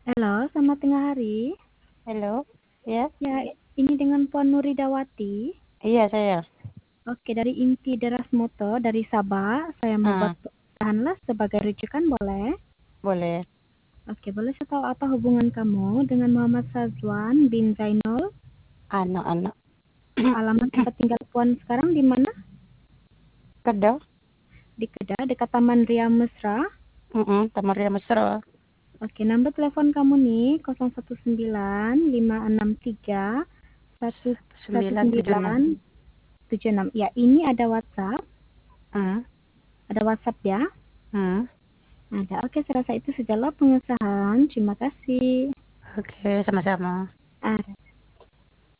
Halo, selamat tengah hari. Halo, ya, Ya, ini dengan Puan Nuridawati. iya saya. Oke, dari Inti Deras Moto dari Sabah. Saya membuat Ah, perusahaan sebagai rujukan, boleh? boleh. Oke, boleh saya tahu apa hubungan kamu dengan Muhammad Sazwan bin Zainul? Anak-anak. Alamat tempat tinggal Puan sekarang di mana? Kedah, Di Kedah, dekat Taman Ria Mesra. Taman Ria Mesra. Oke, nomor telepon kamu nih 019 563 976. 1976. Ya, ini ada WhatsApp. Hmm, Ada WhatsApp ya. hmm. Ada. Oke, saya rasa itu sajalah pengesahan. Terima kasih. Oke, sama-sama. Ah,